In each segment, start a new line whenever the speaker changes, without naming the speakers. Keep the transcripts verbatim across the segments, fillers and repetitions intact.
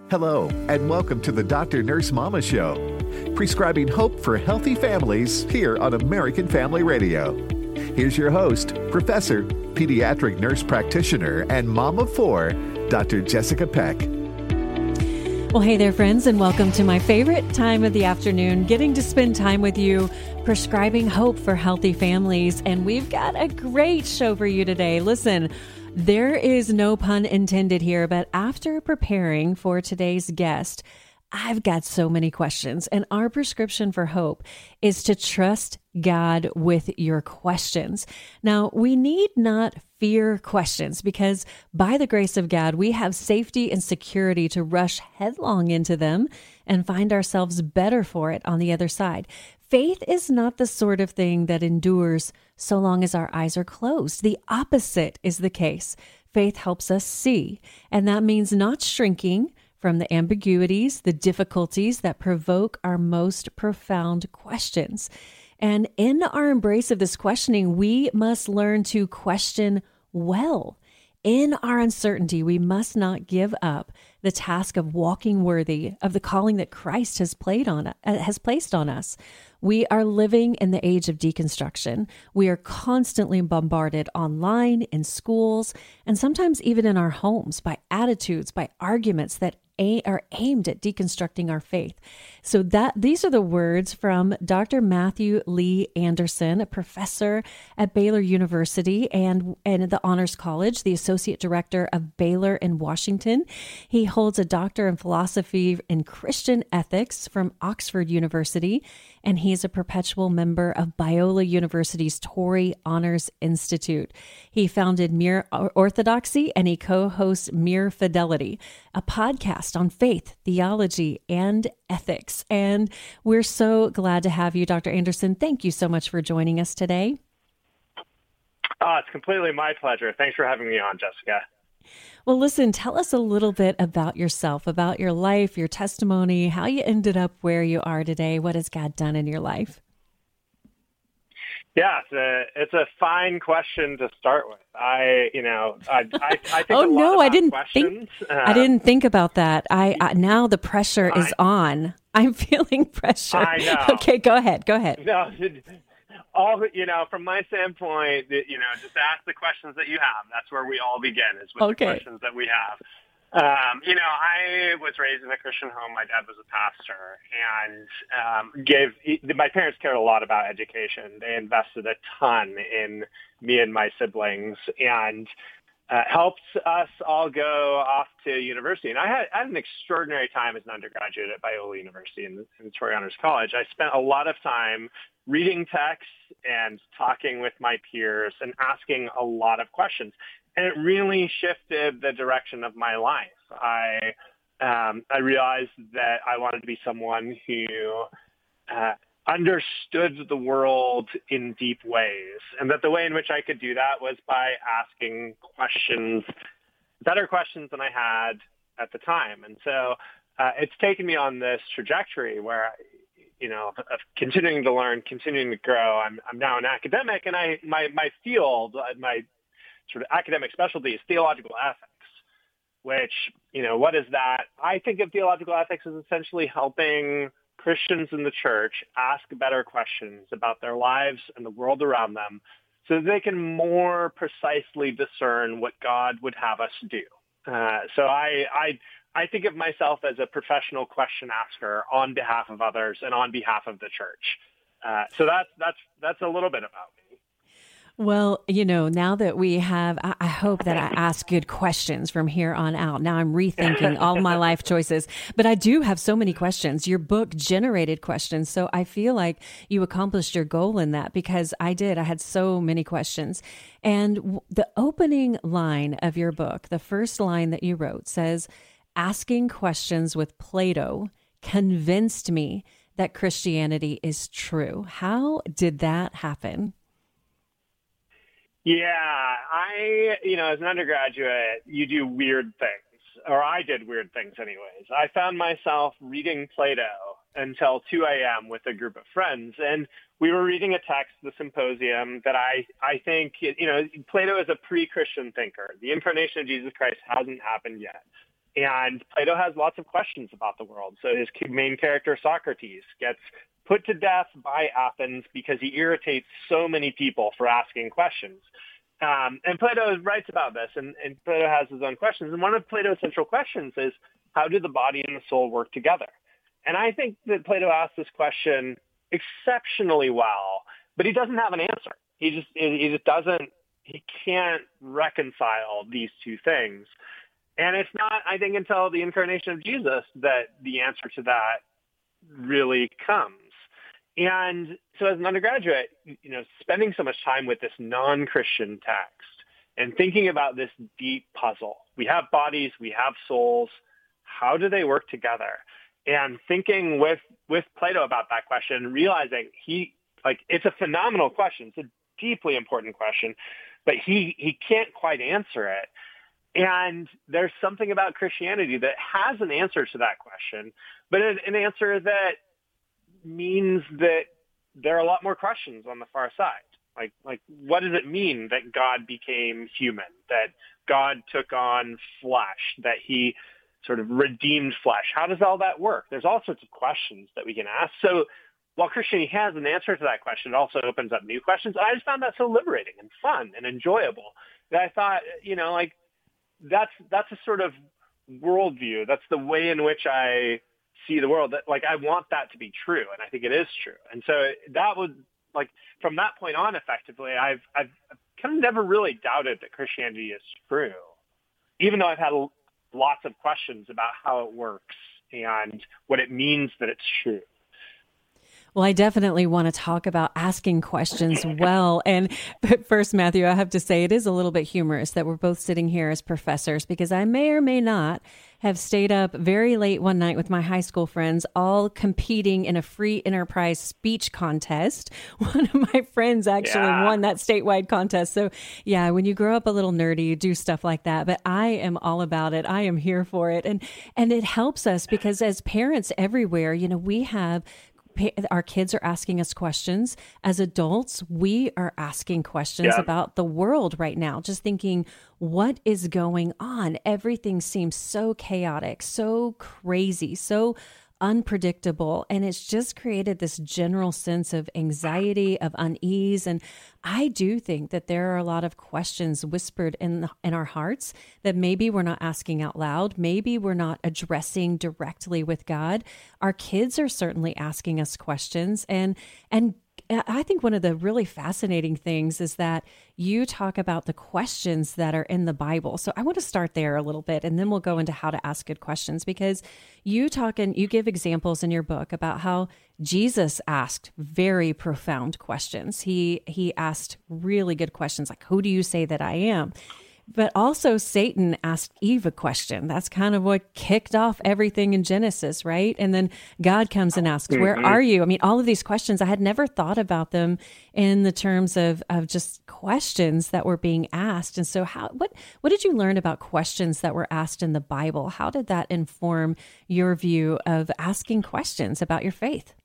Hello, and welcome to the Doctor Nurse Mama Show, prescribing hope for healthy families here on American Family Radio. Here's your host, Professor, Pediatric Nurse Practitioner, and Mom of Four, Doctor Jessica Peck.
Well, hey there, friends, and welcome to my favorite time of the afternoon, getting to spend time with you, prescribing hope for healthy families. And we've got a great show for you today. Listen, there is no pun intended here, but after preparing for today's guest, I've got so many questions, and our prescription for hope is to trust God with your questions. Now, we need not fear questions because by the grace of God, we have safety and security to rush headlong into them and find ourselves better for it on the other side. Faith is not the sort of thing that endures so long as our eyes are closed. The opposite is the case. Faith helps us see, and that means not shrinking from the ambiguities, the difficulties that provoke our most profound questions. And in our embrace of this questioning, we must learn to question well. In our uncertainty, we must not give up the task of walking worthy of the calling that Christ has played on uh, has placed on us. We are living in the age of deconstruction. We are constantly bombarded online, in schools, and sometimes even in our homes by attitudes, by arguments that a- are aimed at deconstructing our faith. So that these are the words from Doctor Matthew Lee Anderson, a professor at Baylor University and, and the Honors College, the associate director of Baylor in Washington. He holds a doctor in philosophy and Christian ethics from Oxford University, and he's a perpetual member of Biola University's Torrey Honors Institute. He founded Mere Orthodoxy, and he co-hosts Mere Fidelity, a podcast on faith, theology, and ethics. And we're so glad to have you, Doctor Anderson. Thank you so much for joining us today.
Oh, it's completely my pleasure. Thanks for having me on, Jessica.
Well, listen, tell us a little bit about yourself, about your life, your testimony, how you ended up where you are today. What has God done in your life?
Yeah, it's a, it's a fine question to start with. I, you know, I, I, I think
oh
a lot
no, I didn't
questions.
think. Uh, I didn't think about that. I, I now the pressure
I,
is on. I'm feeling pressure.
I know.
Okay, go ahead. Go ahead.
No, all you know, from my standpoint, you know, just ask the questions that you have. That's where we all begin, is with
okay.
the questions that we have. Um, you know, I was raised in a Christian home. My dad was a pastor, and um, gave my parents cared a lot about education. They invested a ton in me and my siblings, and uh, helped us all go off to university. And I had, I had an extraordinary time as an undergraduate at Biola University in, in Torrey Honors College. I spent a lot of time reading texts and talking with my peers and asking a lot of questions. And it really shifted the direction of my life. I um, I realized that I wanted to be someone who uh, understood the world in deep ways, and that the way in which I could do that was by asking questions, better questions than I had at the time. And so uh, it's taken me on this trajectory where, you know, of continuing to learn, continuing to grow. I'm I'm now an academic, and I my my field, my sort of academic specialty is theological ethics, which, you know, what is that? I think of theological ethics as essentially helping Christians in the church ask better questions about their lives and the world around them so that they can more precisely discern what God would have us do. Uh, so I, I, I think of myself as a professional question asker on behalf of others and on behalf of the church. Uh, so that's, that's, that's a little bit about me.
Well, you know, now that we have, I, I hope that I ask good questions from here on out. Now I'm rethinking all my life choices, but I do have so many questions. Your book generated questions. So I feel like you accomplished your goal in that, because I did. I had so many questions. And w- the opening line of your book, the first line that you wrote says, "Asking questions with Plato convinced me that Christianity is true." How did that happen?
Yeah, I, you know, as an undergraduate, you do weird things, or I did weird things anyways. I found myself reading Plato until two a.m. with a group of friends, and we were reading a text, the Symposium, that I, I think, you know, Plato is a pre-Christian thinker. The incarnation of Jesus Christ hasn't happened yet. And Plato has lots of questions about the world. So his main character, Socrates, gets put to death by Athens because he irritates so many people for asking questions. Um, and Plato writes about this, and, and Plato has his own questions. And one of Plato's central questions is, how do the body and the soul work together? And I think that Plato asked this question exceptionally well, but he doesn't have an answer. He just he just doesn't, he can't reconcile these two things. And it's not, I think, until the incarnation of Jesus that the answer to that really comes. And so as an undergraduate, you know, spending so much time with this non-Christian text and thinking about this deep puzzle, we have bodies, we have souls, how do they work together? And thinking with, with Plato about that question, realizing he, like, it's a phenomenal question. It's a deeply important question, but he, he can't quite answer it. And there's something about Christianity that has an answer to that question, but an answer that means that there are a lot more questions on the far side. Like, like, what does it mean that God became human, that God took on flesh, that he sort of redeemed flesh? How does all that work? There's all sorts of questions that we can ask. So while Christianity has an answer to that question, it also opens up new questions. And I just found that so liberating and fun and enjoyable that I thought, you know, like, that's that's a sort of worldview. That's the way in which I see the world. That, like, I want that to be true, and I think it is true. And so that would, like, from that point on, effectively, I've I've kind of never really doubted that Christianity is true, even though I've had lots of questions about how it works and what it means that it's true.
Well, I definitely want to talk about asking questions well. And but first, Matthew, I have to say it is a little bit humorous that we're both sitting here as professors, because I may or may not have stayed up very late one night with my high school friends, all competing in a free enterprise speech contest. One of my friends actually yeah. won that statewide contest. So yeah, when you grow up a little nerdy, you do stuff like that. But I am all about it. I am here for it. And, and it helps us because as parents everywhere, you know, we have our kids are asking us questions. As adults, we are asking questions
yeah.
about the world right now, just thinking, what is going on? Everything seems so chaotic, so crazy, so unpredictable. And it's just created this general sense of anxiety, of unease. And I do think that there are a lot of questions whispered in the, in our hearts that maybe we're not asking out loud. Maybe we're not addressing directly with God. Our kids are certainly asking us questions. And, and I think one of the really fascinating things is that you talk about the questions that are in the Bible. So I want to start there a little bit, and then we'll go into how to ask good questions, because you talk and you give examples in your book about how Jesus asked very profound questions. He he asked really good questions like, who do you say that I am? But also Satan asked Eve a question. That's kind of what kicked off everything in Genesis, right? And then God comes and asks, where mm-hmm. are you? I mean, all of these questions, I had never thought about them in the terms of, of just questions that were being asked. And so how, what, what did you learn about questions that were asked in the Bible? How did that inform your view of asking questions about your faith?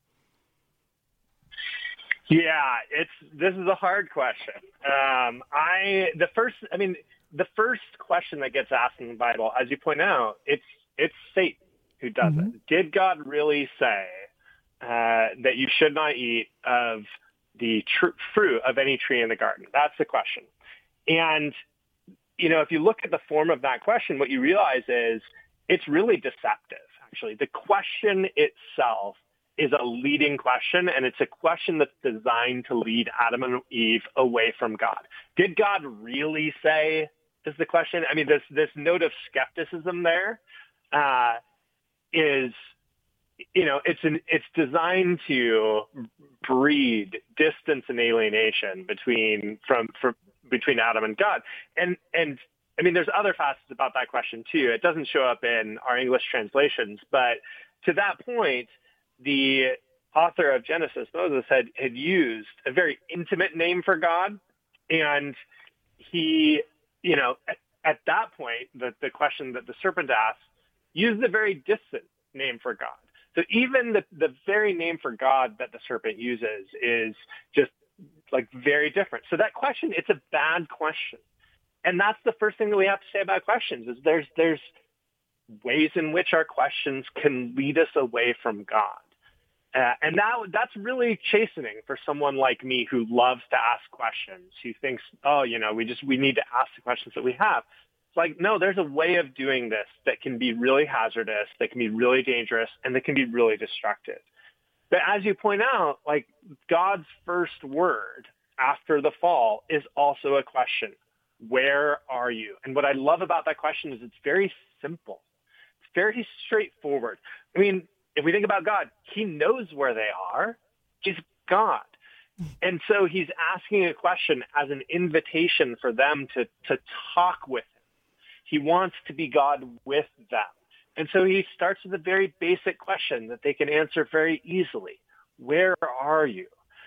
Yeah, it's, this is a hard question. Um, I, the first, I mean, the first question that gets asked in the Bible, as you point out, it's it's Satan who does mm-hmm. it. Did God really say uh, that you should not eat of the tr- fruit of any tree in the garden? That's the question. And, you know, if you look at the form of that question, what you realize is it's really deceptive, actually. The question itself is a leading question, and it's a question that's designed to lead Adam and Eve away from God. Did God really say, is the question? I mean, this this note of skepticism there uh, is, you know, it's an it's designed to breed distance and alienation between from, from between Adam and God. And and I mean, there's other facets about that question too. It doesn't show up in our English translations, but to that point, the author of Genesis, Moses, had, had used a very intimate name for God. And he, you know, at, at that point, the, the question that the serpent asked used a very distant name for God. So even the, the very name for God that the serpent uses is just like very different. So that question, it's a bad question. And that's the first thing that we have to say about questions is there's, there's, ways in which our questions can lead us away from God. Uh, and that that's really chastening for someone like me who loves to ask questions, who thinks, oh, you know, we just we need to ask the questions that we have. It's like, no, there's a way of doing this that can be really hazardous, that can be really dangerous, and that can be really destructive. But as you point out, like God's first word after the fall is also a question. Where are you? And what I love about that question is it's very simple. It's very straightforward. I mean, if we think about God, he knows where they are. He's God. And so he's asking a question as an invitation for them to, to talk with him. He wants to be God with them. And so he starts with a very basic question that they can answer very easily. Where are you?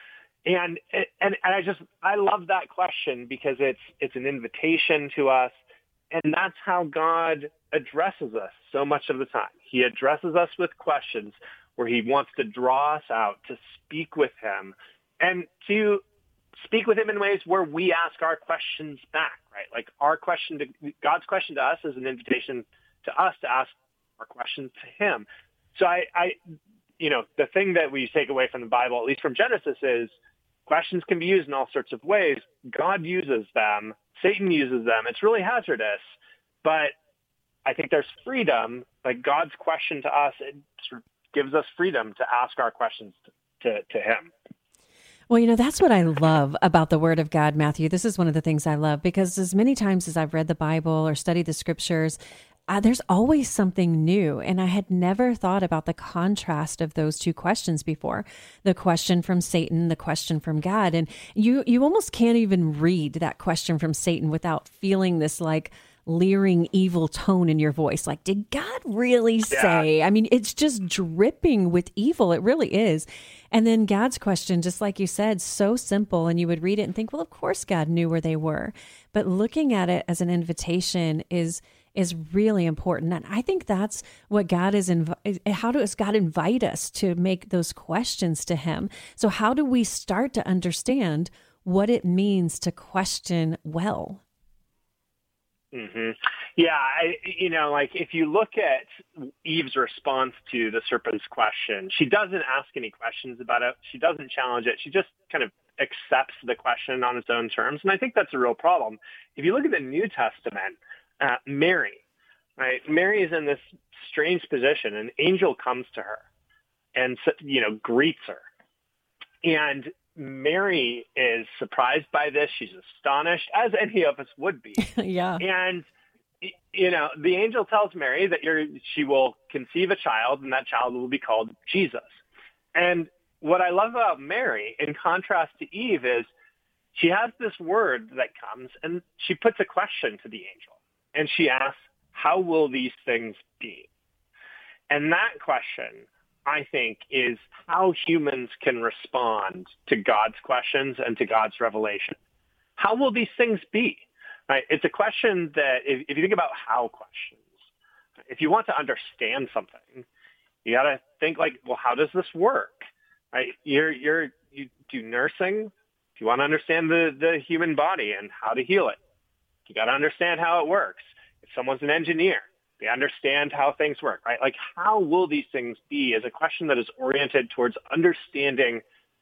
And, and, and I just, I love that question because it's, it's an invitation to us. And that's how God addresses us so much of the time. He addresses us with questions where he wants to draw us out to speak with him and to speak with him in ways where we ask our questions back, right? Like our question to God's question to us is an invitation to us to ask our questions to him. So I, I, you know, the thing that we take away from the Bible, at least from Genesis, is questions can be used in all sorts of ways. God uses them. Satan uses them. It's really hazardous, but I think there's freedom. Like God's question to us, it sort of gives us freedom to ask our questions to, to him.
Well, you know, that's what I love about the Word of God, Matthew. This is one of the things I love because as many times as I've read the Bible or studied the scriptures, uh, there's always something new. And I had never thought about the contrast of those two questions before. The question from Satan, the question from God. And you, you almost can't even read that question from Satan without feeling this like leering evil tone in your voice. Like, did God really say? Yeah. I mean, it's just dripping with evil. It really is. And then God's question, just like you said, so simple. And you would read it and think, well, of course God knew where they were. But looking at it as an invitation is is really important. And I think that's what God is, inv- how does God invite us to make those questions to him? So how do we start to understand what it means to question well?
Mm-hmm. Yeah, I, you know, like if you look at Eve's response to the serpent's question, she doesn't ask any questions about it. She doesn't challenge it. She just kind of accepts the question on its own terms. And I think that's a real problem. If you look at the New Testament, uh, Mary, right? Mary is in this strange position. An angel comes to her and, you know, greets her. And Mary is surprised by this. She's astonished, as any of us would be.
Yeah.
And, you know, the angel tells Mary that you're, she will conceive a child, and that child will be called Jesus. And what I love about Mary, in contrast to Eve, is she has this word that comes, and she puts a question to the angel. And she asks, how will these things be? And that question, I think, is how humans can respond to God's questions and to God's revelation. How will these things be? Right? It's a question that, if, if you think about how questions, if you want to understand something, you got to think like, well, how does this work? Right? You're, you're, you do nursing. If you want to understand the, the human body and how to heal it, you got to understand how it works. If someone's an engineer, they understand how things work, right? Like, how will these things be is a question that is oriented towards understanding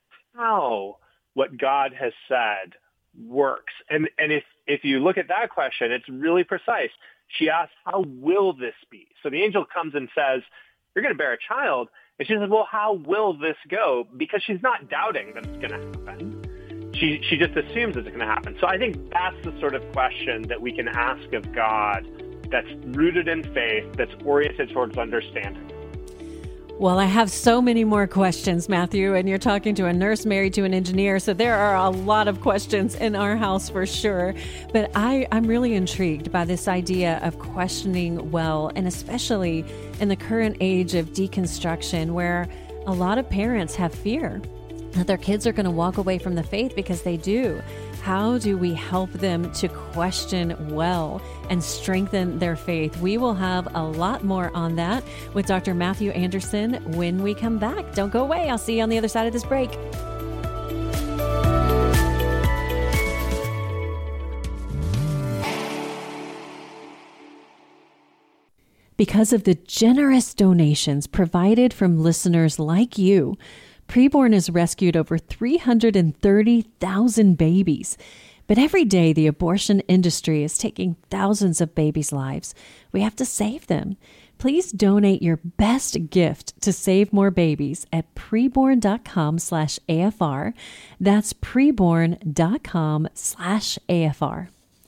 how what God has said works. And and if, if you look at that question, it's really precise. She asks, how will this be? So the angel comes and says, you're going to bear a child. And she says, well, how will this go? Because she's not doubting that it's going to happen. She, she just assumes it's going to happen. So I think that's the sort of question that we can ask of God that's rooted in faith, that's oriented towards understanding.
Well, I have so many more questions, Matthew, and you're talking to a nurse married to an engineer, so there are a lot of questions in our house for sure. But I, I'm really intrigued by this idea of questioning well, and especially in the current age of deconstruction, where a lot of parents have fear that their kids are going to walk away from the faith because they do. How do we help them to question well and strengthen their faith? We will have a lot more on that with Doctor Matthew Anderson when we come back. Don't go away. I'll see you on the other side of this break. Because of the generous donations provided from listeners like you, Preborn has rescued over three hundred thirty thousand babies. But every day, the abortion industry is taking thousands of babies' lives. We have to save them. Please donate your best gift to save more babies at preborn.com slash AFR. That's preborn.com slash AFR.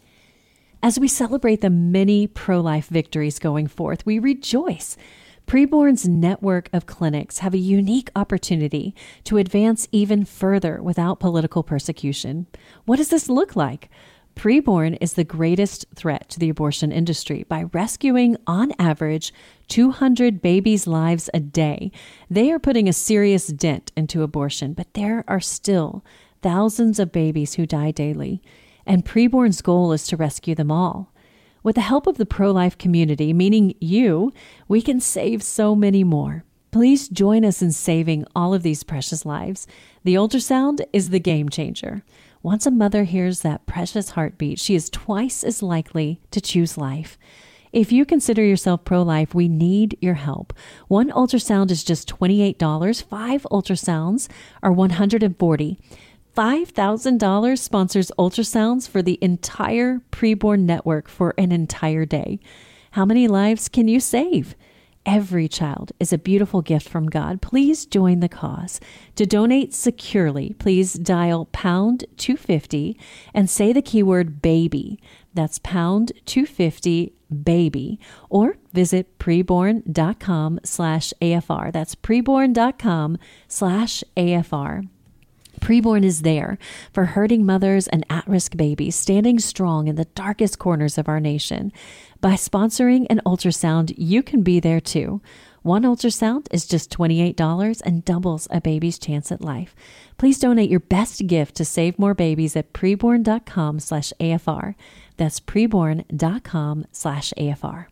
As we celebrate the many pro-life victories going forth, we rejoice. Preborn's network of clinics have a unique opportunity to advance even further without political persecution. What does this look like? Preborn is the greatest threat to the abortion industry by rescuing, on average, two hundred babies' lives a day. They are putting a serious dent into abortion, but there are still thousands of babies who die daily, and Preborn's goal is to rescue them all. With the help of the pro-life community, meaning you, we can save so many more. Please join us in saving all of these precious lives. The ultrasound is the game changer. Once a mother hears that precious heartbeat, she is twice as likely to choose life. If you consider yourself pro-life, we need your help. One ultrasound is just twenty-eight dollars. Five ultrasounds are one hundred forty dollars. five thousand dollars sponsors ultrasounds for the entire Preborn network for an entire day. How many lives can you save? Every child is a beautiful gift from God. Please join the cause. To donate securely, please dial pound two fifty and say the keyword baby. That's pound two fifty baby, or visit preborn.com slash AFR. That's preborn.com slash AFR. Preborn is there for hurting mothers and at-risk babies, standing strong in the darkest corners of our nation. By sponsoring an ultrasound, you can be there too. One ultrasound is just twenty-eight dollars and doubles a baby's chance at life. Please donate your best gift to save more babies at preborn.com slash AFR. That's preborn.com slash AFR.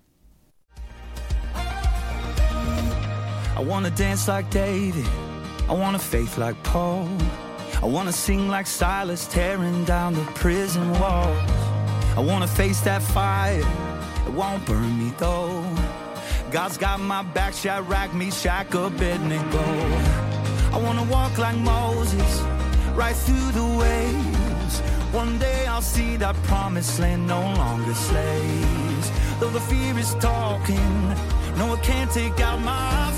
I want to dance like David. I want a faith like Paul. I want to sing like Silas, tearing down the prison walls. I want to face that fire. It won't burn me though. God's got my back, Shadrach, Meshach, Abednego. I want to walk like Moses, right through the waves. One day I'll see that promised land, no longer slaves. Though the fear is talking, no, it can't take out my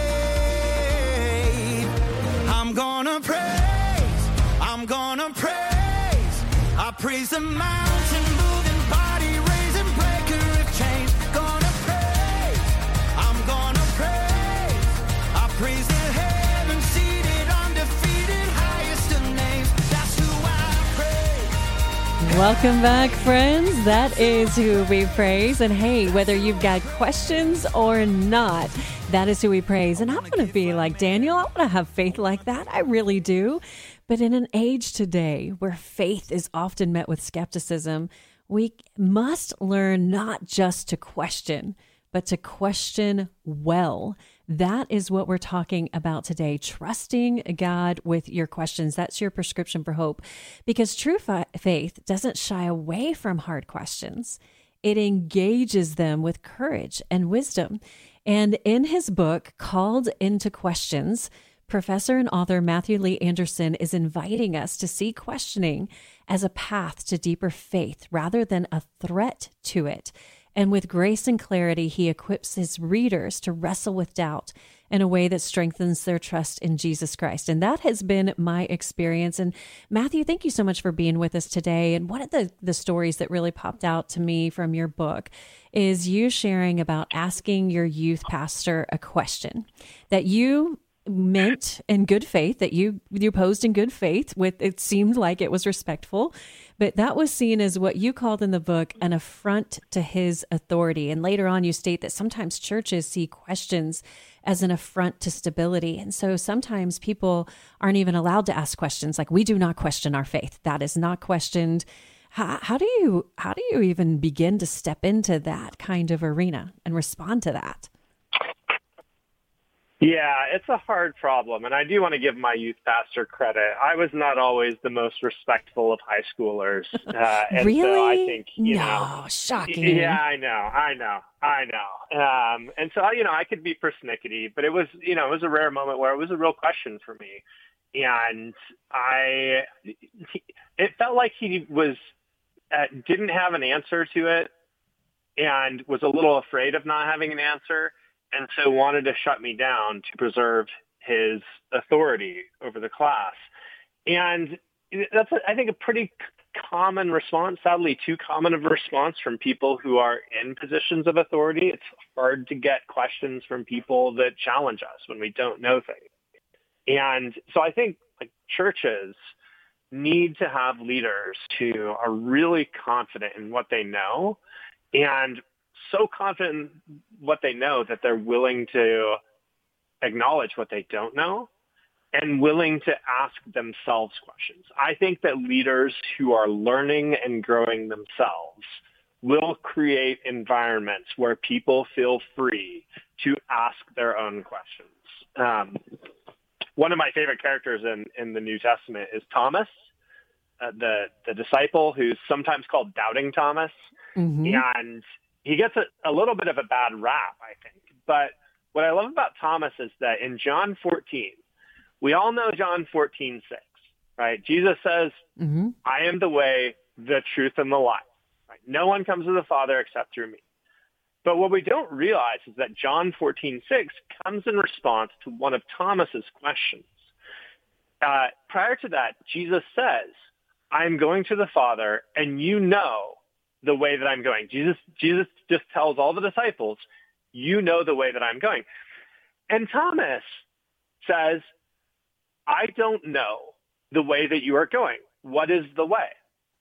faith. I'm gonna praise, I'm gonna praise. I praise the mountain moving, body raising, breaker of chains. Gonna praise, I'm gonna praise. I praise the heaven seated, undefeated, highest of names. That's who I praise.
Welcome back, friends. That is who we praise. And hey, whether you've got questions or not, that is who we praise. And I want to be like Daniel. I want to have faith like that. I really do. But in an age today where faith is often met with skepticism, we must learn not just to question, but to question well. That is what we're talking about today. Trusting God with your questions. That's your prescription for hope. Because true fi- faith doesn't shy away from hard questions. It engages them with courage and wisdom. And in his book, Called into Questions, Professor and author Matthew Lee Anderson is inviting us to see questioning as a path to deeper faith rather than a threat to it. And with grace and clarity, he equips his readers to wrestle with doubt in a way that strengthens their trust in Jesus Christ. And that has been my experience. And Matthew, thank you so much for being with us today. And one of the, the stories that really popped out to me from your book is you sharing about asking your youth pastor a question that you meant in good faith, that you you posed in good faith with, it seemed like it was respectful, but that was seen as what you called in the book an affront to his authority. And later on you state that sometimes churches see questions as an affront to stability. And so sometimes people aren't even allowed to ask questions. Like, we do not question our faith. That is not questioned. How, how do you how do you even begin to step into that kind of arena and respond to that?
Yeah, it's a hard problem, and I do want to give my youth pastor credit. I was not always the most respectful of high schoolers, uh, and
Really?
so I think you
no,
know,
shocking.
yeah, I know, I know, I know, um, and so you know, I could be persnickety, but it was you know, it was a rare moment where it was a real question for me, and I, it felt like he was uh, didn't have an answer to it, and was a little afraid of not having an answer. And so wanted to shut me down to preserve his authority over the class. And that's, I think, a pretty common response, sadly too common of a response from people who are in positions of authority. It's hard to get questions from people that challenge us when we don't know things. And so I think like churches need to have leaders who are really confident in what they know and so confident in what they know that they're willing to acknowledge what they don't know and willing to ask themselves questions. I think that leaders who are learning and growing themselves will create environments where people feel free to ask their own questions. Um, one of my favorite characters in, in the New Testament is Thomas, uh, the, the disciple who's sometimes called Doubting Thomas.
Mm-hmm.
And he gets a, a little bit of a bad rap, I think. But what I love about Thomas is that in John fourteen, we all know John fourteen six, right? Jesus says, mm-hmm. I am the way, the truth, and the life. Right? No one comes to the Father except through me. But what we don't realize is that John fourteen six comes in response to one of Thomas's questions. Uh, prior to that, Jesus says, I'm going to the Father, and you know the way that I'm going. Jesus, Jesus just tells all the disciples, you know the way that I'm going. And Thomas says, I don't know the way that you are going. What is the way?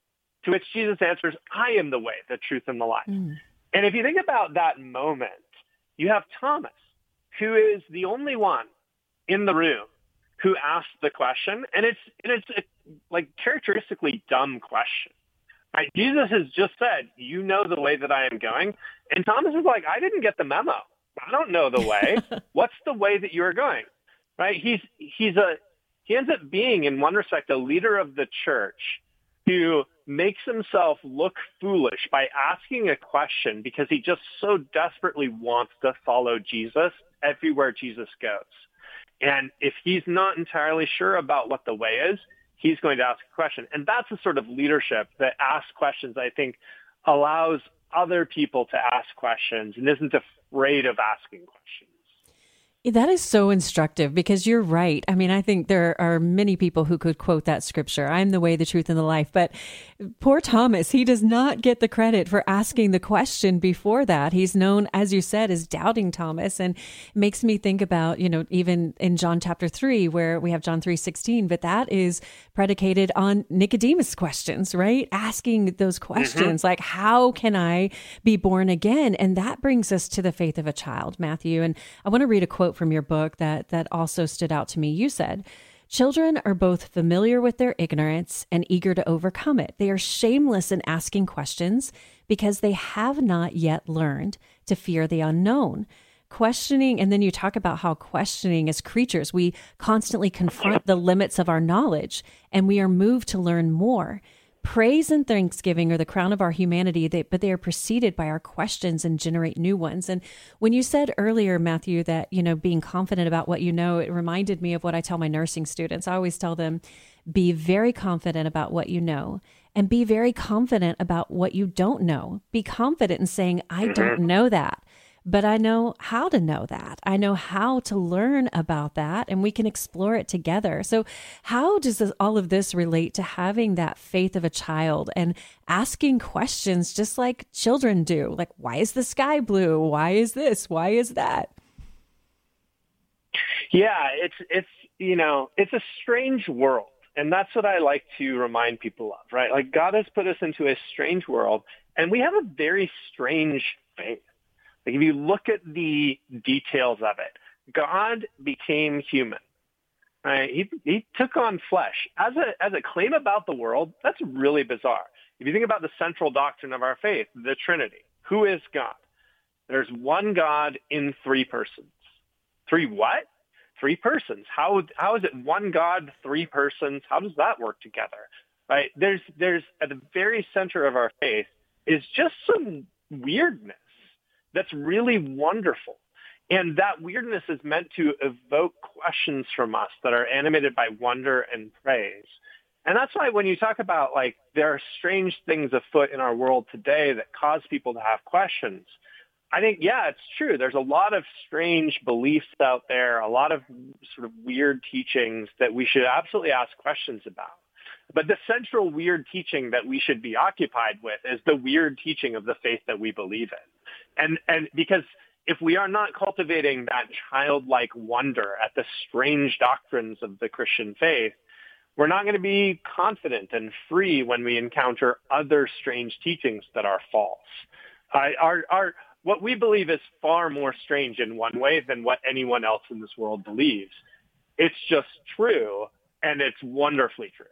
To which Jesus answers, I am the way, the truth, and the life. Mm. And if you think about that moment, you have Thomas, who is the only one in the room who asked the question. And it's, and it's a, like characteristically dumb question. Right? Jesus has just said, you know the way that I am going. And Thomas is like, I didn't get the memo. I don't know the way. What's the way that you are going? Right? He's, he's a, he ends up being, in one respect, a leader of the church who makes himself look foolish by asking a question because he just so desperately wants to follow Jesus everywhere Jesus goes. And if he's not entirely sure about what the way is, he's going to ask a question. And that's the sort of leadership that asks questions, I think, allows other people to ask questions and isn't afraid of asking questions.
That is so instructive because you're right. I mean, I think there are many people who could quote that scripture, I'm the way, the truth, and the life. But poor Thomas, he does not get the credit for asking the question before that. He's known, as you said, as Doubting Thomas, and it makes me think about, you know, even in John chapter three, where we have John three sixteen, but that is predicated on Nicodemus questions, right? Asking those questions mm-hmm. like, how can I be born again? And that brings us to the faith of a child, Matthew. And I want to read a quote from your book that that also stood out to me. You said, children are both familiar with their ignorance and eager to overcome it. They are shameless in asking questions because they have not yet learned to fear the unknown. Questioning, and then you talk about how questioning as creatures, we constantly confront the limits of our knowledge and we are moved to learn more. Praise and thanksgiving are the crown of our humanity, they, but they are preceded by our questions and generate new ones. And when you said earlier, Matthew, that, you know, being confident about what you know, it reminded me of what I tell my nursing students. I always tell them, be very confident about what you know and be very confident about what you don't know. Be confident in saying, I don't know that, but I know how to know that. I know how to learn about that, and we can explore it together. So how does this, all of this relate to having that faith of a child and asking questions just like children do? Like, why is the sky blue? Why is this? Why is that?
Yeah, it's, it's, you know, it's a strange world. And that's what I like to remind people of, right? Like, God has put us into a strange world, and we have a very strange faith. Like, if you look at the details of it, God became human, right? He he took on flesh. As a as a claim about the world, that's really bizarre. If you think about the central doctrine of our faith, the Trinity, who is God? There's one God in three persons. Three what? Three persons. How how is it one God, three persons? How does that work together? Right? There's there's at the very center of our faith is just some weirdness that's really wonderful. And that weirdness is meant to evoke questions from us that are animated by wonder and praise. And that's why when you talk about, like, there are strange things afoot in our world today that cause people to have questions, I think, yeah, it's true. There's a lot of strange beliefs out there, a lot of sort of weird teachings that we should absolutely ask questions about. But the central weird teaching that we should be occupied with is the weird teaching of the faith that we believe in. And and because if we are not cultivating that childlike wonder at the strange doctrines of the Christian faith, we're not going to be confident and free when we encounter other strange teachings that are false. Uh, our, our, what we believe is far more strange in one way than what anyone else in this world believes. It's just true, and it's wonderfully true.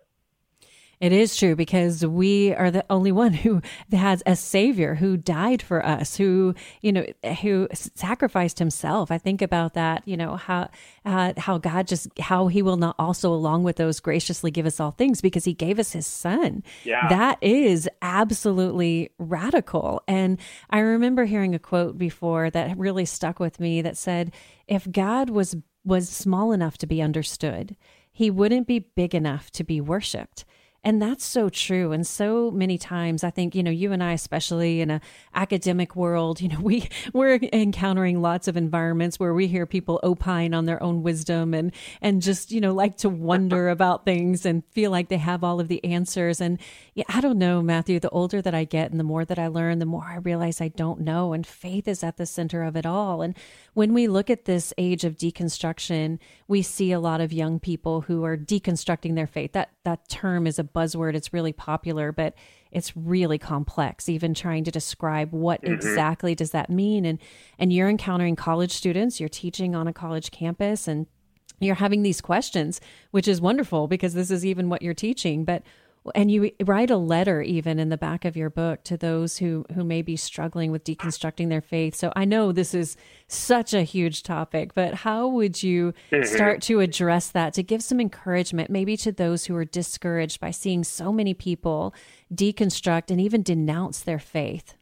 It is true, because we are the only one who has a Savior who died for us, who, you know, who sacrificed himself. I think about that, you know, how, uh, how God just, how he will not also, along with those, graciously give us all things because he gave us his son.
Yeah.
That is absolutely radical. And I remember hearing a quote before that really stuck with me that said, if God was, was small enough to be understood, he wouldn't be big enough to be worshiped. And that's so true. And so many times, I think, you know, you and I, especially in an academic world, you know, we, we're encountering lots of environments where we hear people opine on their own wisdom and, and just, you know, like to wonder about things and feel like they have all of the answers. And yeah, I don't know, Matthew, the older that I get and the more that I learn, the more I realize I don't know. And faith is at the center of it all. And when we look at this age of deconstruction, we see a lot of young people who are deconstructing their faith. That, that term is a buzzword. It's really popular, but it's really complex, even trying to describe what mm-hmm. exactly does that mean. And, and you're encountering college students, you're teaching on a college campus, and you're having these questions, which is wonderful because this is even what you're teaching. But and you write a letter even in the back of your book to those who, who may be struggling with deconstructing their faith. So I know this is such a huge topic, but how would you start to address that, to give some encouragement maybe to those who are discouraged by seeing so many people deconstruct and even denounce their faith?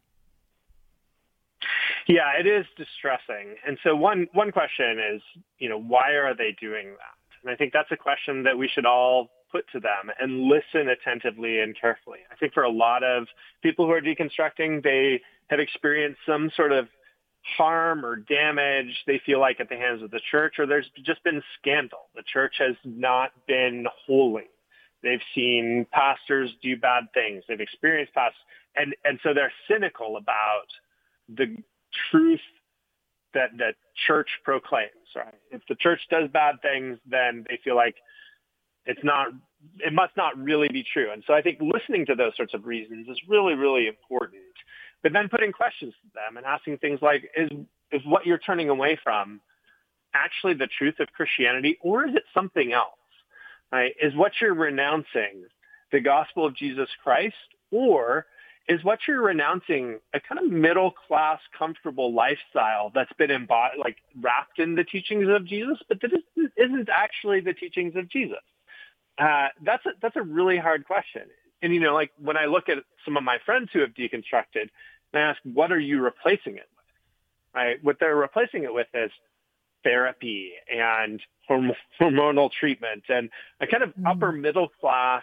Yeah, it is distressing. And so one, one question is, you know, why are they doing that? And I think that's a question that we should all put to them and listen attentively and carefully. I think for a lot of people who are deconstructing, they have experienced some sort of harm or damage, they feel like, at the hands of the church, or there's just been scandal. The church has not been holy. They've seen pastors do bad things. They've experienced past, and, and so they're cynical about the truth that the church proclaims, right? If the church does bad things, then they feel like it's not, it must not really be true. And so I think listening to those sorts of reasons is really, really important. But then putting questions to them and asking things like, is, is what you're turning away from actually the truth of Christianity, or is it something else? Right? Is what you're renouncing the gospel of Jesus Christ, or is what you're renouncing a kind of middle-class, comfortable lifestyle that's been embodied, like wrapped in the teachings of Jesus, but that isn't actually the teachings of Jesus? Uh, that's a, that's a really hard question. And, you know, like when I look at some of my friends who have deconstructed, and I ask, what are you replacing it with? Right? What they're replacing it with is therapy and horm- hormonal treatment and a kind of mm-hmm. upper middle class,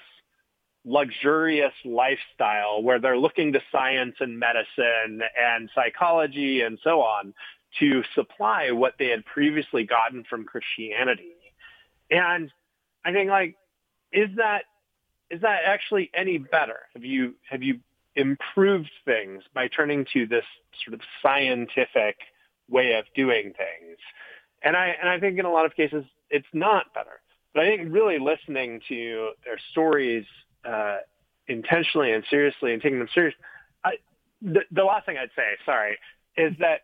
luxurious lifestyle where they're looking to science and medicine and psychology and so on to supply what they had previously gotten from Christianity. And I think, like, is that is that actually any better? Have you have you improved things by turning to this sort of scientific way of doing things? And I and I think in a lot of cases it's not better. But I think really listening to their stories uh, intentionally and seriously and taking them serious. I, the, the last thing I'd say, sorry, is that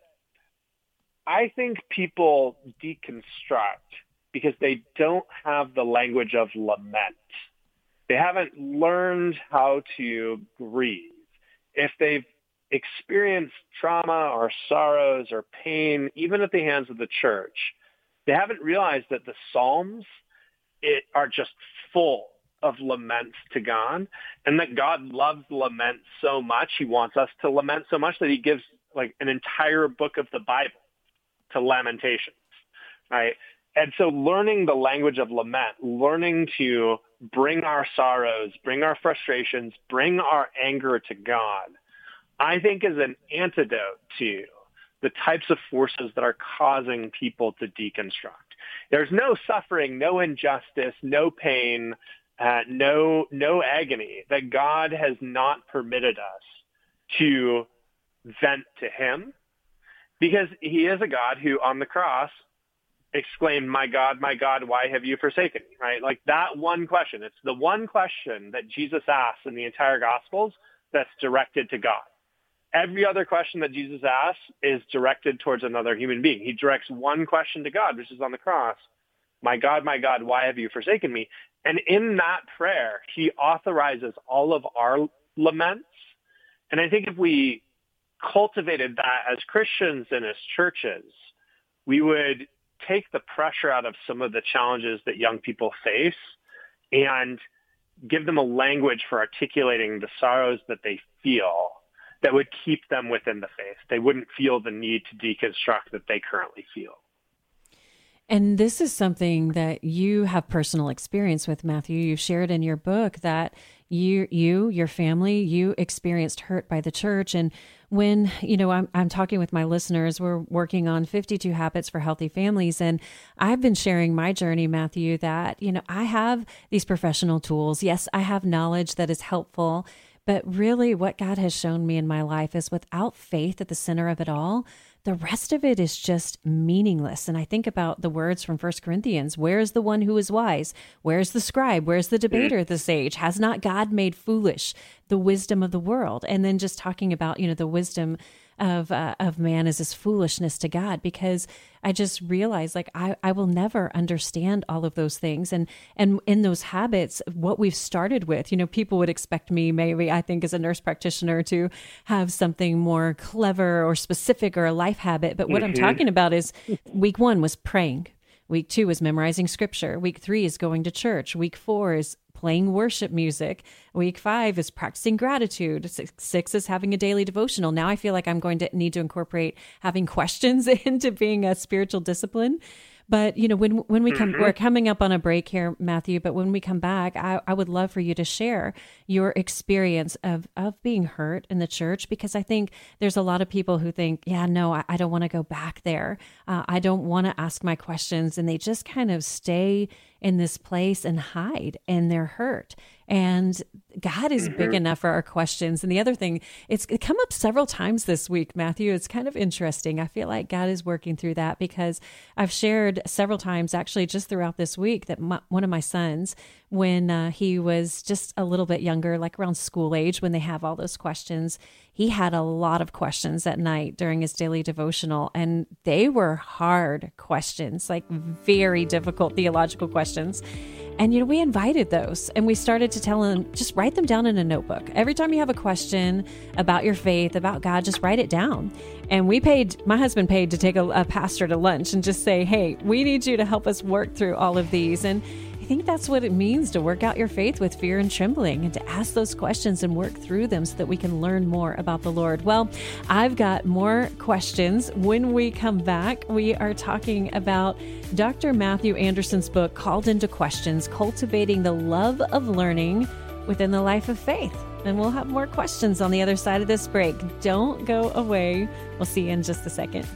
I think people deconstruct because they don't have the language of lament. They haven't learned how to grieve. If they've experienced trauma or sorrows or pain, even at the hands of the church, They haven't realized that the Psalms it, are just full of laments to God, and that God loves lament so much. He wants us to lament so much that he gives like an entire book of the Bible to Lamentations, right? And so learning the language of lament, learning to bring our sorrows, bring our frustrations, bring our anger to God, I think is an antidote to the types of forces that are causing people to deconstruct. There's no suffering, no injustice, no pain, uh, no no agony that God has not permitted us to vent to him, because he is a God who on the cross exclaimed, "My God, my God, why have you forsaken me?" Right? Like that one question. It's the one question that Jesus asks in the entire Gospels that's directed to God. Every other question that Jesus asks is directed towards another human being. He directs one question to God, which is on the cross. "My God, my God, why have you forsaken me?" And in that prayer, he authorizes all of our laments. And I think if we cultivated that as Christians and as churches, we would take the pressure out of some of the challenges that young people face and give them a language for articulating the sorrows that they feel that would keep them within the faith. They wouldn't feel the need to deconstruct that they currently feel.
And this is something that you have personal experience with, Matthew. You shared in your book that you, you, your family, you experienced hurt by the church. And when, you know, I'm, I'm talking with my listeners, we're working on fifty-two Habits for Healthy Families. And I've been sharing my journey, Matthew, that, you know, I have these professional tools. Yes, I have knowledge that is helpful. But really what God has shown me in my life is without faith at the center of it all, the rest of it is just meaningless. And I think about the words from First Corinthians, where is the one who is wise? Where's the scribe? Where's the debater, the sage? Has not God made foolish the wisdom of the world? And then just talking about, you know, the wisdom of uh, of man is his foolishness to God, because I just realized like I, I will never understand all of those things. And and in those habits, what we've started with, you know, people would expect me maybe, I think as a nurse practitioner, to have something more clever or specific or a life habit. But what mm-hmm. I'm talking about is week one was praying. Week two is memorizing scripture. Week three is going to church. Week four is playing worship music. Week five is practicing gratitude. Six, six is having a daily devotional. Now I feel like I'm going to need to incorporate having questions into being a spiritual discipline. But, you know, when when we come, mm-hmm. we're coming up on a break here, Matthew, but when we come back, I, I would love for you to share your experience of, of being hurt in the church, because I think there's a lot of people who think, yeah, no, I, I don't want to go back there. Uh, I don't want to ask my questions. And they just kind of stay in this place and hide, and they're hurt. And God is big enough for our questions. And the other thing, it's it come up several times this week, Matthew. It's kind of interesting. I feel like God is working through that, because I've shared several times, actually just throughout this week, that my, one of my sons, when uh, he was just a little bit younger, like around school age, when they have all those questions, he had a lot of questions at night during his daily devotional. And they were hard questions, like very difficult theological questions. And, you know, we invited those, and we started to tell him, just write them down in a notebook. Every time you have a question about your faith, about God, just write it down. And we paid, my husband paid to take a, a pastor to lunch and just say, hey, we need you to help us work through all of these. And I think that's what it means to work out your faith with fear and trembling, and to ask those questions and work through them so that we can learn more about the Lord. Well, I've got more questions. When we come back, we are talking about Doctor Matthew Anderson's book, Called Into Questions, Cultivating the Love of Learning Within the Life of Faith. And we'll have more questions on the other side of this break. Don't go away. We'll see you in just a second.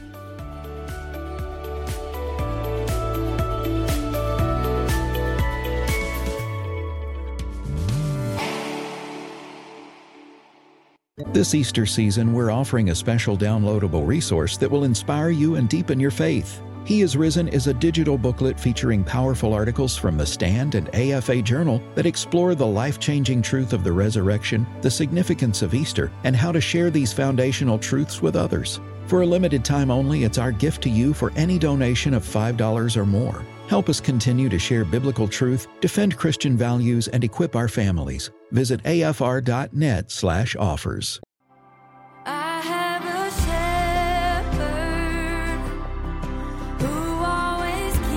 This Easter season, we're offering a special downloadable resource that will inspire you and deepen your faith. He is Risen is a digital booklet featuring powerful articles from The Stand and A F A Journal that explore the life-changing truth of the resurrection, the significance of Easter, and how to share these foundational truths with others. For a limited time only, it's our gift to you for any donation of five dollars or more. Help us continue to share biblical truth, defend Christian values, and equip our families. Visit afr.net slash offers.
I have a shepherd who always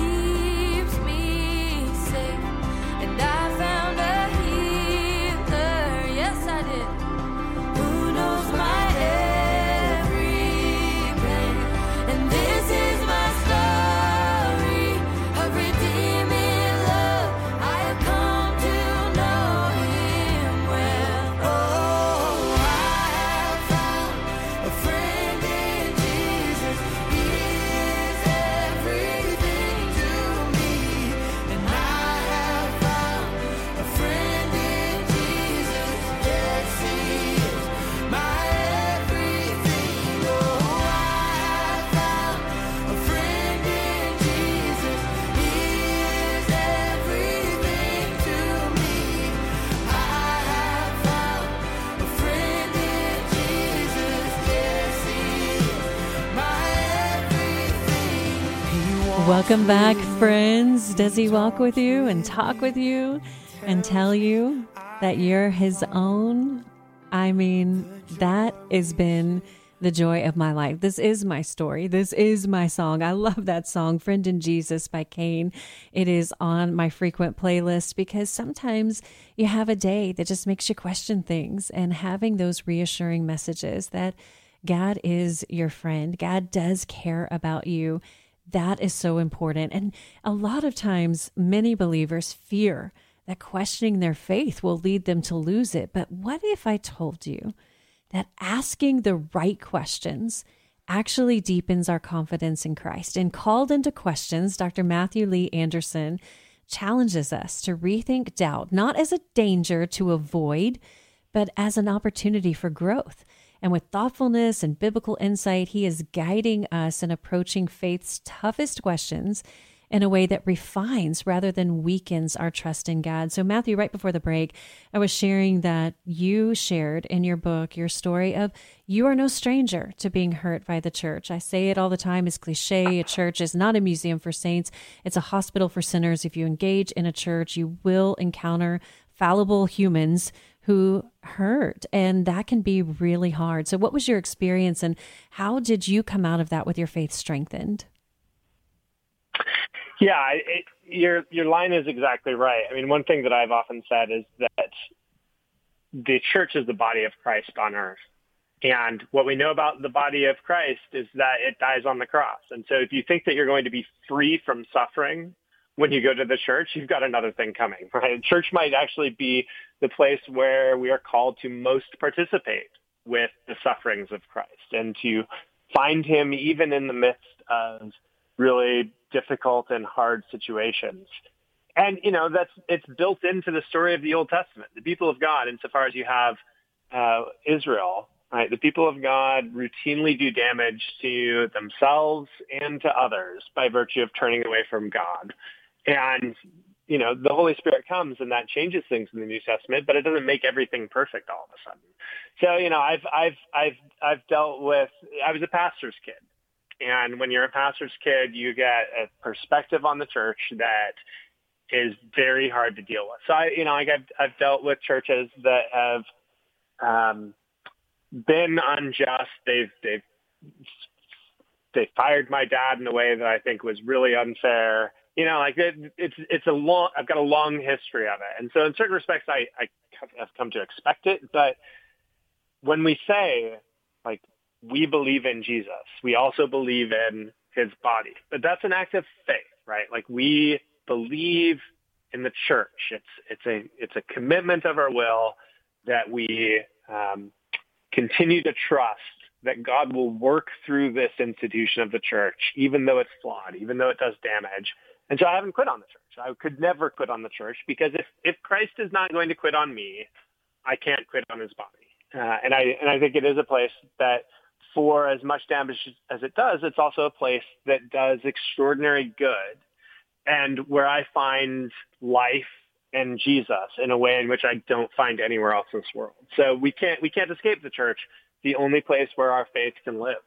Welcome back, friends. Does he walk with you and talk with you and tell you that you're his own? I mean, that has been the joy of my life. This is my story. This is my song. I love that song, Friend in Jesus by Kane. It is on my frequent playlist because sometimes you have a day that just makes you question things, and having those reassuring messages that God is your friend, God does care about you, that is so important. And a lot of times, many believers fear that questioning their faith will lead them to lose it. But what if I told you that asking the right questions actually deepens our confidence in Christ? And Called Into Questions, Doctor Matthew Lee Anderson challenges us to rethink doubt, not as a danger to avoid, but as an opportunity for growth. And with thoughtfulness and biblical insight, he is guiding us in approaching faith's toughest questions in a way that refines rather than weakens our trust in God. So Matthew, right before the break, I was sharing that you shared in your book your story of you are no stranger to being hurt by the church. I say it all the time, it's cliche. A church is not a museum for saints. It's a hospital for sinners. If you engage in a church, you will encounter fallible humans who hurt, and that can be really hard. So what was your experience, and how did you come out of that with your faith strengthened?
Yeah, it, your your line is exactly right. I mean, one thing that I've often said is that the church is the body of Christ on earth. And what we know about the body of Christ is that it dies on the cross. And so if you think that you're going to be free from suffering when you go to the church, you've got another thing coming, right? Church might actually be the place where we are called to most participate with the sufferings of Christ and to find him even in the midst of really difficult and hard situations. And, you know, that's it's built into the story of the Old Testament. The people of God, insofar as you have uh, Israel, right? The people of God routinely do damage to themselves and to others by virtue of turning away from God. And, you know, the Holy Spirit comes and that changes things in the New Testament, but it doesn't make everything perfect all of a sudden. So, you know, I've, I've, I've, I've dealt with, I was a pastor's kid. And when you're a pastor's kid, you get a perspective on the church that is very hard to deal with. So, I, you know, like I've, I've dealt with churches that have um, been unjust. They've, they've, they fired my dad in a way that I think was really unfair. You know, like it, it's it's a long. I've got a long history of it, and so in certain respects, I, I have come to expect it. But when we say, like, we believe in Jesus, we also believe in his body. But that's an act of faith, right? Like, we believe in the church. It's it's a it's a commitment of our will that we um, continue to trust that God will work through this institution of the church, even though it's flawed, even though it does damage. And so I haven't quit on the church. I could never quit on the church, because if, if Christ is not going to quit on me, I can't quit on his body. Uh, and I and I think it is a place that, for as much damage as it does, it's also a place that does extraordinary good, and where I find life and Jesus in a way in which I don't find anywhere else in this world. So we can't we can't escape the church, the only place where our faith can live.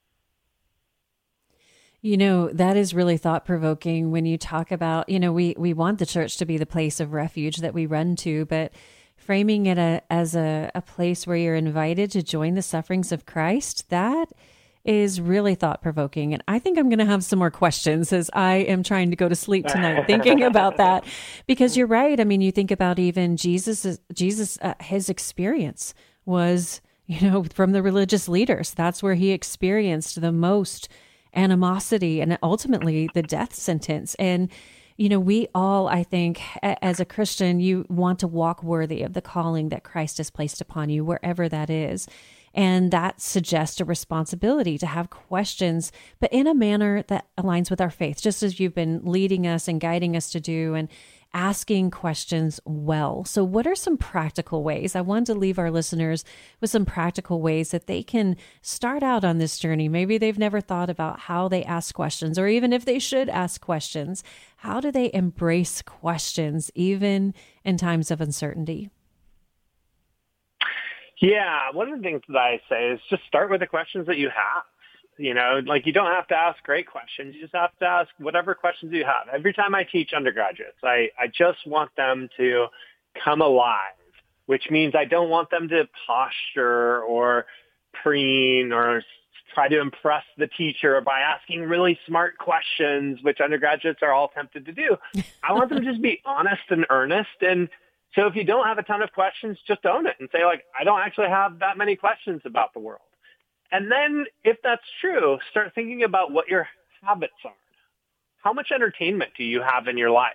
You know, that is really thought-provoking when you talk about, you know, we, we want the church to be the place of refuge that we run to, but framing it a, as a, a place where you're invited to join the sufferings of Christ, that is really thought-provoking. And I think I'm going to have some more questions as I am trying to go to sleep tonight thinking about that, because you're right. I mean, you think about even Jesus, Jesus, uh, his experience was, you know, from the religious leaders. That's where he experienced the most animosity and ultimately the death sentence. And, you know, we all, I think, as a Christian, you want to walk worthy of the calling that Christ has placed upon you, wherever that is. And that suggests a responsibility to have questions, but in a manner that aligns with our faith, just as you've been leading us and guiding us to do, and asking questions well. So what are some practical ways? I want to leave our listeners with some practical ways that they can start out on this journey. Maybe they've never thought about how they ask questions, or even if they should ask questions, how do they embrace questions even in times of uncertainty?
Yeah, one of the things that I say is just start with the questions that you have. You know, like you don't have to ask great questions. You just have to ask whatever questions you have. Every time I teach undergraduates, I, I just want them to come alive, which means I don't want them to posture or preen or try to impress the teacher by asking really smart questions, which undergraduates are all tempted to do. I want them to just be honest and earnest. And so if you don't have a ton of questions, just own it and say, like, I don't actually have that many questions about the world. And then if that's true, start thinking about what your habits are. How much entertainment do you have in your life?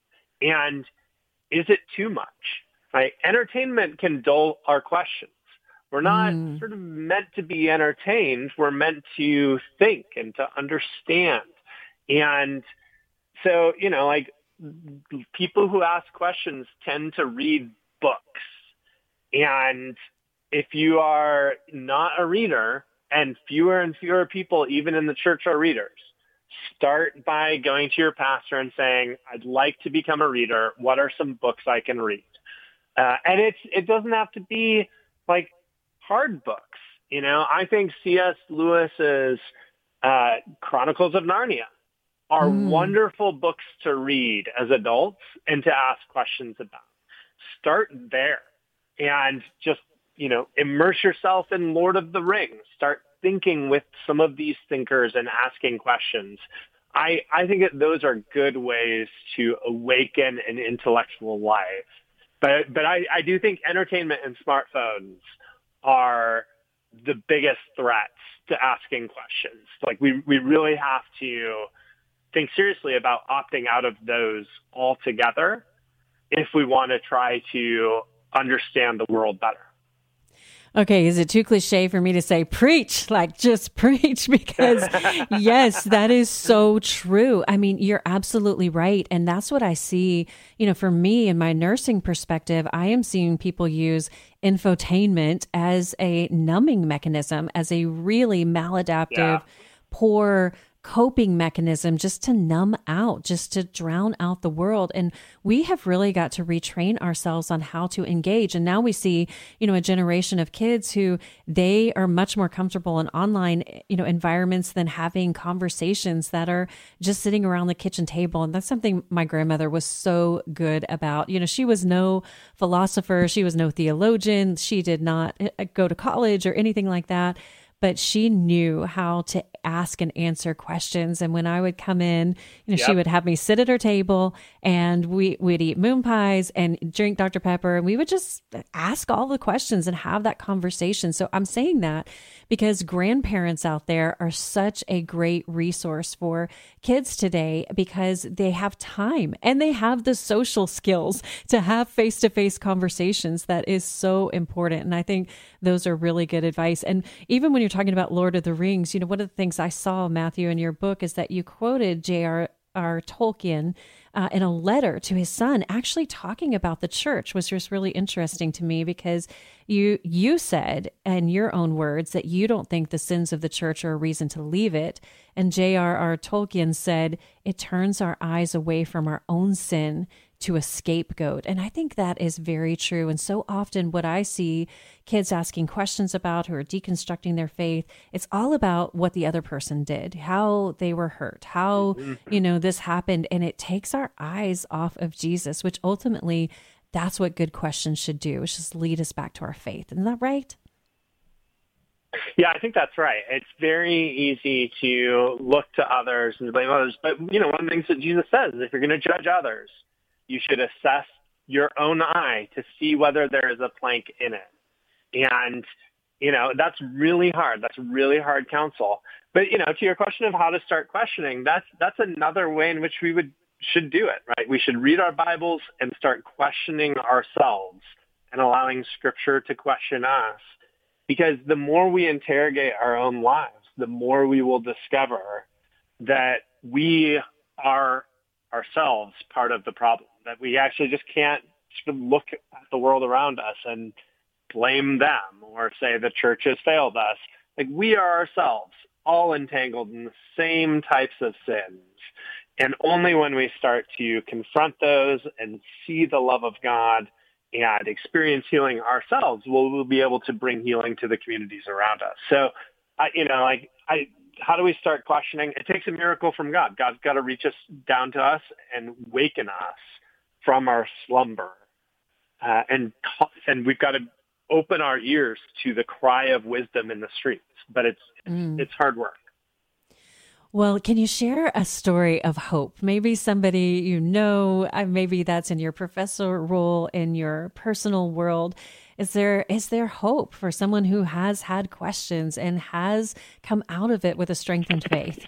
And is it too much? Right? Entertainment can dull our questions. We're not mm. sort of meant to be entertained. We're meant to think and to understand. And so, you know, like people who ask questions tend to read books. And if you are not a reader, and fewer and fewer people, even in the church, are readers, start by going to your pastor and saying, I'd like to become a reader. What are some books I can read? Uh, and it's, it doesn't have to be like hard books. You know, I think C S. Lewis's uh, Chronicles of Narnia are mm. wonderful books to read as adults and to ask questions about. Start there and just, you know, immerse yourself in Lord of the Rings. Start thinking with some of these thinkers and asking questions. I, I think that those are good ways to awaken an intellectual life. But but I, I do think entertainment and smartphones are the biggest threats to asking questions. Like we, we really have to think seriously about opting out of those altogether if we want to try to understand the world better.
Okay, is it too cliche for me to say preach, like just preach? Because yes, that is so true. I mean, you're absolutely right. And that's what I see, you know, for me in my nursing perspective, I am seeing people use infotainment as a numbing mechanism, as a really maladaptive, yeah. poor coping mechanism just to numb out, just to drown out the world. And we have really got to retrain ourselves on how to engage. And now we see, you know, a generation of kids who they are much more comfortable in online, you know, environments than having conversations that are just sitting around the kitchen table. And that's something my grandmother was so good about. You know, she was no philosopher. She was no theologian. She did not go to college or anything like that. But she knew how to ask and answer questions. And when I would come in, you know, yep. she would have me sit at her table and we would eat moon pies and drink Doctor Pepper. And we would just ask all the questions and have that conversation. So I'm saying that because grandparents out there are such a great resource for kids today because they have time and they have the social skills to have face-to-face conversations. That is so important. And I think those are really good advice. And even when you're talking about Lord of the Rings, you know, one of the things I saw, Matthew, in your book is that you quoted J R R Tolkien uh, in a letter to his son, actually talking about the church, which was really interesting to me because you you said in your own words that you don't think the sins of the church are a reason to leave it. And J R R Tolkien said, it turns our eyes away from our own sin to a scapegoat. And I think that is very true. And so often what I see kids asking questions about who are deconstructing their faith, it's all about what the other person did, how they were hurt, how, you know, this happened. And it takes our eyes off of Jesus, which ultimately that's what good questions should do. It's just lead us back to our faith. Isn't that right?
Yeah, I think that's right. It's very easy to look to others and blame others. But, you know, one of the things that Jesus says is if you're going to judge others, you should assess your own eye to see whether there is a plank in it. And, you know, that's really hard. That's really hard counsel. But, you know, to your question of how to start questioning, that's that's another way in which we would should do it, right? We should read our Bibles and start questioning ourselves and allowing Scripture to question us. Because the more we interrogate our own lives, the more we will discover that we are ourselves part of the problem, that we actually just can't sort of look at the world around us and blame them or say the church has failed us. Like we are ourselves all entangled in the same types of sins. And only when we start to confront those and see the love of God and experience healing ourselves will we be able to bring healing to the communities around us. So, I, you know, like I how do we start questioning? It takes a miracle from God. God's got to reach us down to us and waken us from our slumber. Uh, and and we've got to open our ears to the cry of wisdom in the streets. But it's mm. it's hard work.
Well, can you share a story of hope? Maybe somebody you know, maybe that's in your professor role, in your personal world. Is there is there hope for someone who has had questions and has come out of it with a strengthened faith?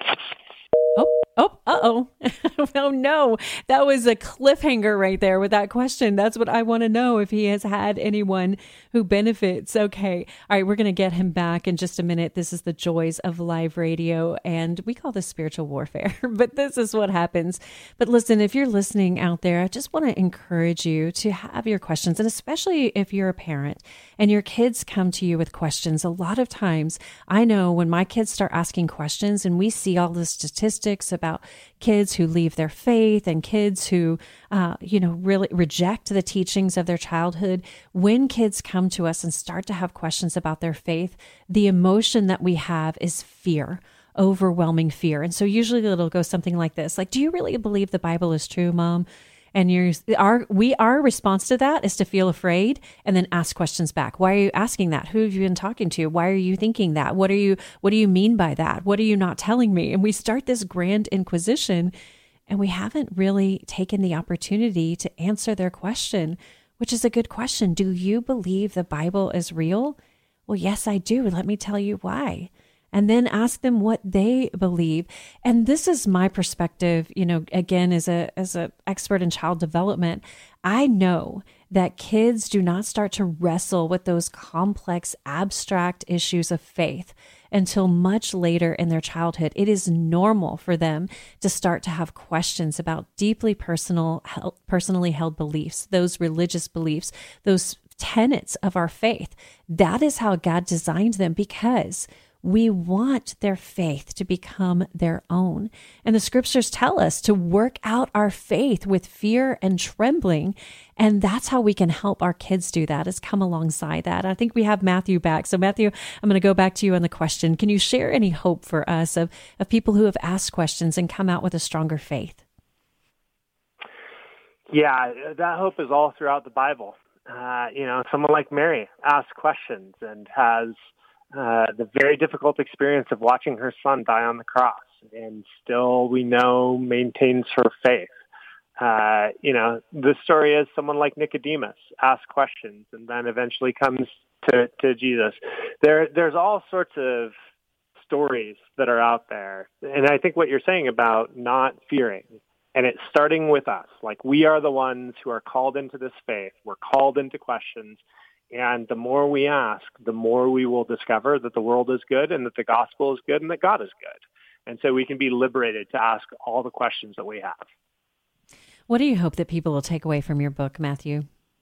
Oh, oh, uh-oh. Oh, no. That was a cliffhanger right there with that question. That's what I want to know, if he has had anyone who benefits. Okay. All right. We're going to get him back in just a minute. This is the joys of live radio, and we call this spiritual warfare, but this is what happens. But listen, if you're listening out there, I just want to encourage you to have your questions, and especially if you're a parent and your kids come to you with questions. A lot of times, I know when my kids start asking questions and we see all the statistics about kids who leave their faith and kids who, uh, you know, really reject the teachings of their childhood. When kids come to us and start to have questions about their faith, the emotion that we have is fear, overwhelming fear. And so usually it'll go something like this, like, do you really believe the Bible is true, Mom? And you're, our, we, our response to that is to feel afraid and then ask questions back. Why are you asking that? Who have you been talking to? Why are you thinking that? What are you, what do you mean by that? What are you not telling me? And we start this grand inquisition, and we haven't really taken the opportunity to answer their question, which is a good question. Do you believe the Bible is real? Well, yes, I do. Let me tell you why. And then ask them what they believe. And this is my perspective, you know, again, as a as an expert in child development, I know that kids do not start to wrestle with those complex, abstract issues of faith until much later in their childhood. It is normal for them to start to have questions about deeply personal, personally held beliefs, those religious beliefs, those tenets of our faith. That is how God designed them, because we want their faith to become their own. And the scriptures tell us to work out our faith with fear and trembling. And that's how we can help our kids do that, is come alongside that. I think we have Matthew back. So Matthew, I'm going to go back to you on the question. Can you share any hope for us of, of people who have asked questions and come out with a stronger faith?
Yeah, that hope is all throughout the Bible. Uh, you know, someone like Mary asked questions and has Uh, the very difficult experience of watching her son die on the cross, and still, we know, maintains her faith. Uh, you know, the story is someone like Nicodemus asks questions and then eventually comes to, to Jesus. There, there's all sorts of stories that are out there. And I think what you're saying about not fearing, and it's starting with us, like we are the ones who are called into this faith. We're called into questions. And the more we ask, the more we will discover that the world is good and that the gospel is good and that God is good. And so we can be liberated to ask all the questions that we have.
What do you hope that people will take away from your book, Matthew?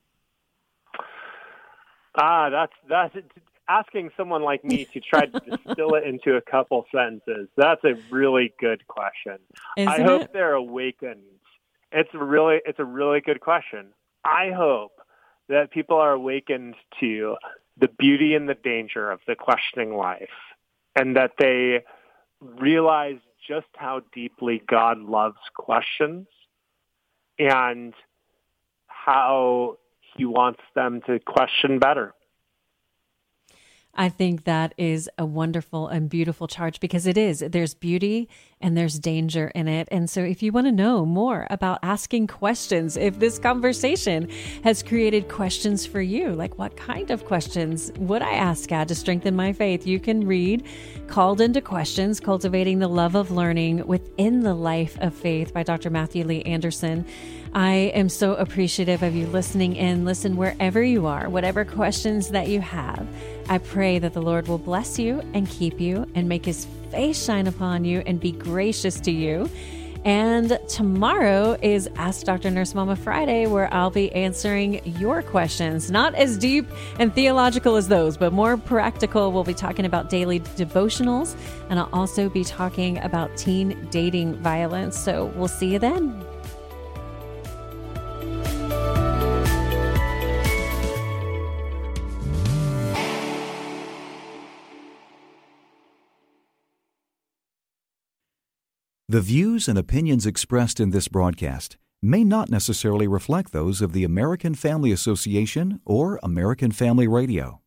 Ah, that's, that's asking someone like me to try to distill it into a couple sentences. That's a really good question.
Isn't
I hope
it?
they're awakened. It's really, it's a really good question. I hope that people are awakened to the beauty and the danger of the questioning life, and that they realize just how deeply God loves questions and how he wants them to question better.
I think that is a wonderful and beautiful charge, because it is. There's beauty and there's danger in it. And so if you want to know more about asking questions, if this conversation has created questions for you, like what kind of questions would I ask God to strengthen my faith? You can read Called into Questions, Cultivating the Love of Learning Within the Life of Faith by Doctor Matthew Lee Anderson. I am so appreciative of you listening in. Listen wherever you are, whatever questions that you have. I pray that the Lord will bless you and keep you and make his face shine upon you and be gracious to you. And tomorrow is Ask Doctor Nurse Mama Friday, where I'll be answering your questions, not as deep and theological as those, but more practical. We'll be talking about daily devotionals, and I'll also be talking about teen dating violence. So we'll see you then.
The views and opinions expressed in this broadcast may not necessarily reflect those of the American Family Association or American Family Radio.